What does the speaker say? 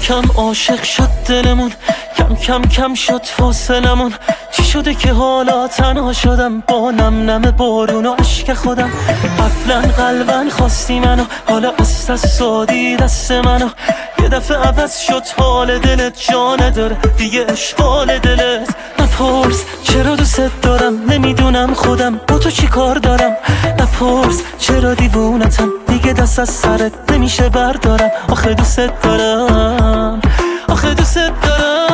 کم عاشق شد دلمون، کم کم شد فاصلمون. چی شده که حالا تنها شدم با نم نم بارون و عشق خودم؟ قبلا قلبا خواستی منو، حالا از دست دادی دست منو. یه دفعه عوض شد حال دلت، جا نداره دیگه اشغال دلت. نپرس چرا دوست دارم، نمیدونم خودم با تو چی کار دارم. نپرس چرا دیوونتم، دیگه دست از سرت نمیشه بردارم. آخه دوست دارم، آخه دوست دارم.